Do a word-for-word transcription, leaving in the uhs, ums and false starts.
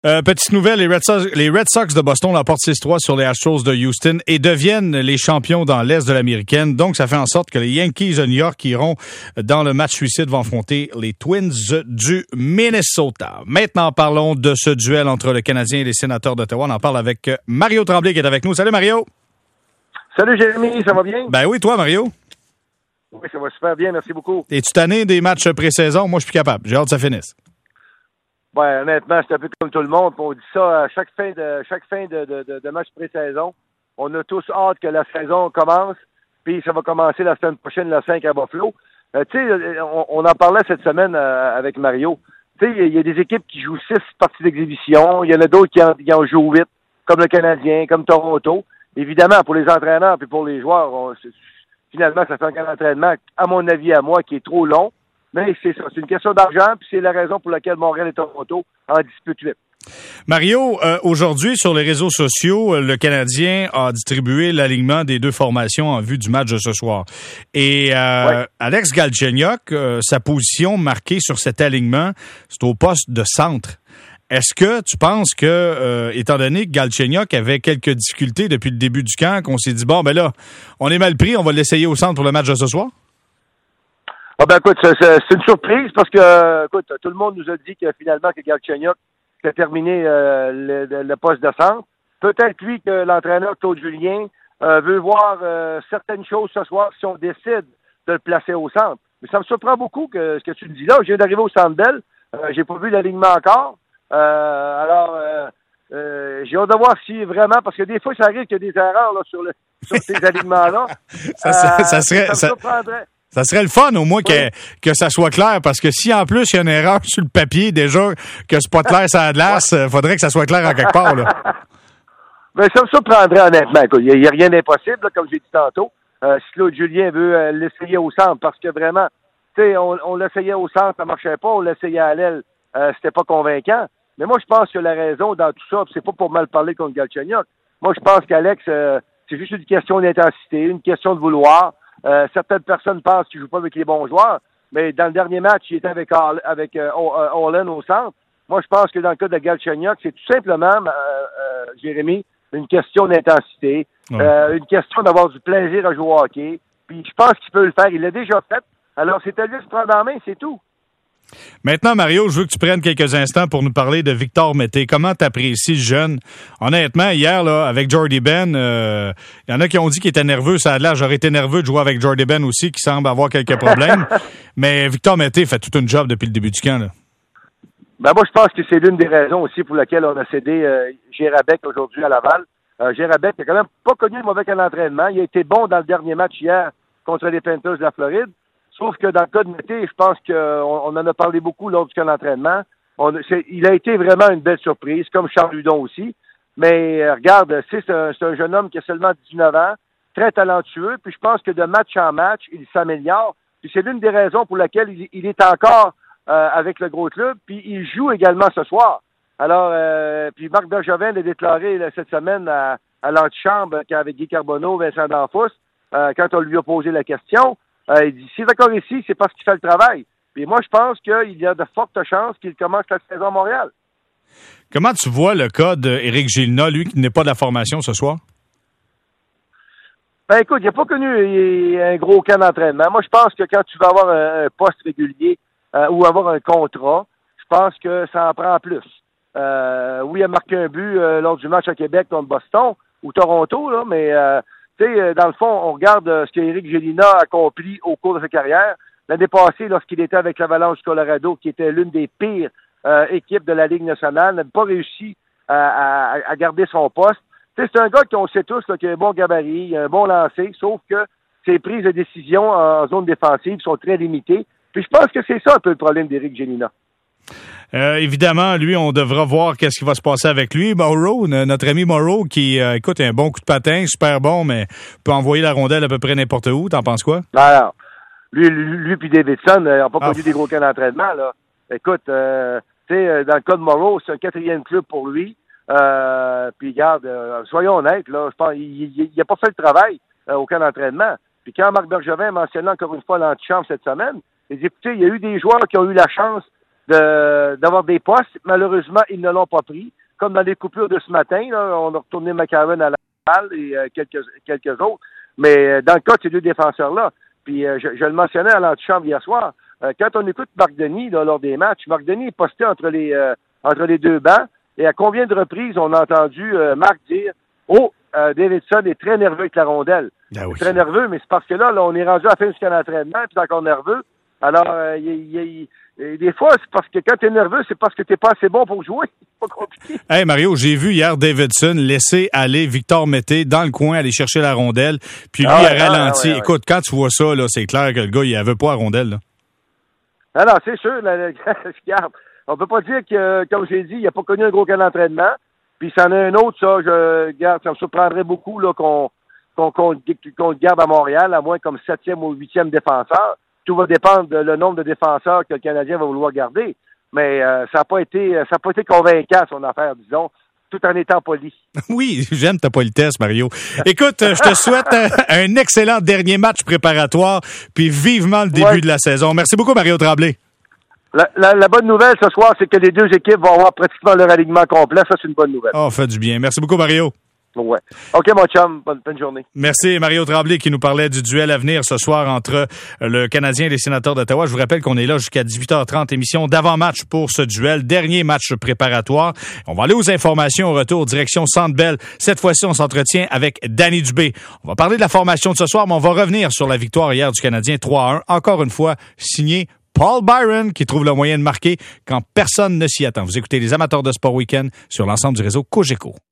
Euh, petite nouvelle, les Red Sox, les Red Sox de Boston l'emportent six trois sur les Astros de Houston et deviennent les champions dans l'Est de l'Américaine. Donc, ça fait en sorte que les Yankees de New York qui iront dans le match suicide vont affronter les Twins du Minnesota. Maintenant, parlons de ce duel entre le Canadien et les Sénateurs d'Ottawa. On en parle avec Mario Tremblay qui est avec nous. Salut Mario! Salut Jérémy, ça va bien? Ben oui, toi Mario? Oui, ça va super bien, merci beaucoup. Es-tu tanné des matchs pré-saison? Moi, je suis plus capable. J'ai hâte que ça finisse. Ben, honnêtement, c'est un peu comme tout le monde. On dit ça à chaque fin de chaque fin de, de, de, de match pré-saison. On a tous hâte que la saison commence, puis ça va commencer la semaine prochaine, le cinq à Buffalo. Euh, tu sais, on, on en parlait cette semaine euh, avec Mario. Tu sais, il y, y a des équipes qui jouent six parties d'exhibition. Il y en a d'autres qui en, qui en jouent huit, comme le Canadien, comme Toronto. Évidemment, pour les entraîneurs puis pour les joueurs, on, finalement, ça fait un camp d'entraînement, à mon avis, à moi, qui est trop long. Mais c'est ça, c'est une question d'argent, puis c'est la raison pour laquelle Montréal et Toronto en disputent huit. Mario, euh, aujourd'hui, sur les réseaux sociaux, le Canadien a distribué l'alignement des deux formations en vue du match de ce soir. Et euh, ouais. Alex Galchenyuk, euh, sa position marquée sur cet alignement, c'est au poste de centre. Est-ce que tu penses que, euh, étant donné que Galchenyuk avait quelques difficultés depuis le début du camp, qu'on s'est dit, bon, ben là, on est mal pris, on va l'essayer au centre pour le match de ce soir? Ah ben écoute, c'est, c'est une surprise parce que, écoute, tout le monde nous a dit que finalement que Galchenyuk a terminé euh, le, le, le poste de centre. Peut-être lui que l'entraîneur Claude Julien euh, veut voir euh, certaines choses ce soir si on décide de le placer au centre. Mais ça me surprend beaucoup que ce que tu me dis là. Je viens d'arriver au Centre Bell, euh, j'ai pas vu l'alignement encore. Euh, alors, euh, euh, j'ai hâte de voir si vraiment, parce que des fois ça arrive qu'il y a des erreurs là, sur, le, sur ces alignements-là. ça, ça, euh, ça serait. Ça me ça... surprendrait. Ça serait le fun, au moins, oui. que, que ça soit clair, parce que si, en plus, il y a une erreur sur le papier, déjà, que c'est pas clair ça a de glace, il faudrait que ça soit clair en quelque part, là. Ben, ça me surprendrait, honnêtement. Il n'y a, a rien d'impossible, là, comme j'ai dit tantôt. Euh, si Claude Julien veut euh, l'essayer au centre, parce que vraiment, tu sais, on, on l'essayait au centre, ça marchait pas, on l'essayait à l'aile, euh, c'était pas convaincant. Mais moi, je pense que la raison dans tout ça, c'est pas pour mal parler contre Galchenyuk. Moi, je pense qu'Alex, euh, c'est juste une question d'intensité, une question de vouloir. Euh, certaines personnes pensent qu'il joue pas avec les bons joueurs, mais dans le dernier match, il était avec All, avec euh, Holland au centre. Moi, je pense que dans le cas de Galchenyuk, c'est tout simplement, euh, euh, Jérémy, une question d'intensité, ouais. euh, une question d'avoir du plaisir à jouer au hockey. Puis je pense qu'il peut le faire. Il l'a déjà fait. Alors, c'est à lui de se prendre en main, c'est tout. Maintenant, Mario, je veux que tu prennes quelques instants pour nous parler de Victor Mété. Comment t'apprécies ce jeune? Honnêtement, hier, là, avec Jordy Ben, il euh, y en a qui ont dit qu'il était nerveux. Ça a l'air, j'aurais été nerveux de jouer avec Jordy Ben aussi, qui semble avoir quelques problèmes. Mais Victor Mété fait tout un job depuis le début du camp, là. Ben moi, je pense que c'est l'une des raisons aussi pour laquelle on a cédé euh, Gérabek aujourd'hui à Laval. Euh, Gérabek n'a quand même pas connu le mauvais camp d'entraînement. Il a été bon dans le dernier match hier contre les Panthers de la Floride. Sauf que dans le cas de Mété, je pense qu'on on en a parlé beaucoup lors du camp d'entraînement. On, c'est, il a été vraiment une belle surprise, comme Charles Hudon aussi. Mais euh, regarde, c'est, c'est, un, c'est un jeune homme qui a seulement dix-neuf ans, très talentueux. Puis je pense que de match en match, il s'améliore. Puis c'est l'une des raisons pour laquelle il, il est encore euh, avec le gros club. Puis il joue également ce soir. Alors, euh, puis Marc Bergevin l'a déclaré là, cette semaine à, à l'antichambre avec Guy Carbonneau, Vincent D'Anfos, euh, quand on lui a posé la question. Euh, il dit, s'il est encore ici, c'est parce qu'il fait le travail. Puis moi, je pense qu'il y a de fortes chances qu'il commence la saison à Montréal. Comment tu vois le cas d'Éric Gélina, lui, qui n'est pas de la formation ce soir? Ben écoute, il n'a pas connu un gros camp d'entraînement. Moi, je pense que quand tu vas avoir un, un poste régulier euh, ou avoir un contrat, je pense que ça en prend plus. Euh, oui, il a marqué un but euh, lors du match à Québec contre Boston ou Toronto, là, mais... Euh, Tu sais, dans le fond, on regarde ce qu'Éric Gélina a accompli au cours de sa carrière. L'année passée, lorsqu'il était avec l'Avalanche du Colorado, qui était l'une des pires euh, équipes de la Ligue nationale, n'a pas réussi à, à, à garder son poste. Tu sais, c'est un gars qu'on sait tous là, qui a un bon gabarit, un bon lancer, sauf que ses prises de décision en zone défensive sont très limitées. Puis je pense que c'est ça un peu le problème d'Éric Gélina. Euh, évidemment, lui, on devra voir qu'est-ce qui va se passer avec lui. Morrow, notre ami Morrow, qui, euh, écoute, a un bon coup de patin, super bon, mais peut envoyer la rondelle à peu près n'importe où. T'en penses quoi? Alors, lui, lui, lui puis Davidson n'ont pas ah. connu des gros camps d'entraînement, là. Écoute, euh, tu sais, dans le cas de Morrow, c'est un quatrième club pour lui. Euh, puis regarde, euh, soyons honnêtes, là, je pense, il n'a pas fait le travail euh, au camp d'entraînement. Puis quand Marc Bergevin mentionnait encore une fois l'antichambre cette semaine, il dit, écoutez, il y a eu des joueurs qui ont eu la chance de, d'avoir des postes. Malheureusement, ils ne l'ont pas pris. Comme dans les coupures de ce matin, là, on a retourné McCarron à la balle et euh, quelques, quelques autres. Mais euh, dans le cas de ces deux défenseurs-là, puis euh, je, je le mentionnais à l'antichambre hier soir, euh, quand on écoute Marc Denis là, lors des matchs, Marc Denis est posté entre les euh, entre les deux bancs. Et à combien de reprises on a entendu euh, Marc dire « Oh, euh, Davidson est très nerveux avec la rondelle. Ah oui. » Très nerveux, mais c'est parce que là, là on est rendu à la fin du camp d'entraînement, puis c'est encore nerveux. Alors, euh, y, y, y, des fois, c'est parce que quand t'es nerveux, c'est parce que t'es pas assez bon pour jouer. C'est pas compliqué. Hey Mario, j'ai vu hier Davidson laisser aller Victor Mété dans le coin, aller chercher la rondelle, puis lui ah ouais, a ralenti. Ah ouais, ah ouais. Écoute, quand tu vois ça, là, c'est clair que le gars, il avait pas la rondelle. Là. Ah non, c'est sûr. Là, regarde, on peut pas dire que, comme j'ai dit, il a pas connu un gros camp d'entraînement. Puis ça en a un autre, ça, je garde, ça me surprendrait beaucoup là qu'on qu'on, qu'on, qu'on le garde à Montréal, à moins comme septième ou huitième défenseur. Tout va dépendre de le nombre de défenseurs que le Canadien va vouloir garder. Mais euh, ça n'a pas été ça n'a pas été convaincant, son affaire, disons, tout en étant poli. Oui, j'aime ta politesse, Mario. Écoute, je te souhaite un, un excellent dernier match préparatoire, puis vivement le début ouais. de la saison. Merci beaucoup, Mario Tremblay. La, la, la bonne nouvelle ce soir, c'est que les deux équipes vont avoir pratiquement leur alignement complet. Ça, c'est une bonne nouvelle. Oh, fait du bien. Merci beaucoup, Mario. Ouais. OK, mon chum. Bonne, bonne journée. Merci, Mario Tremblay, qui nous parlait du duel à venir ce soir entre le Canadien et les Sénateurs d'Ottawa. Je vous rappelle qu'on est là jusqu'à dix-huit heures trente, émission d'avant-match pour ce duel. Dernier match préparatoire. On va aller aux informations au retour, direction Centre Bell. Cette fois-ci, on s'entretient avec Danny Dubé. On va parler de la formation de ce soir, mais on va revenir sur la victoire hier du Canadien trois à un. Encore une fois, signé Paul Byron, qui trouve le moyen de marquer quand personne ne s'y attend. Vous écoutez les amateurs de sport week-end sur l'ensemble du réseau Cogeco.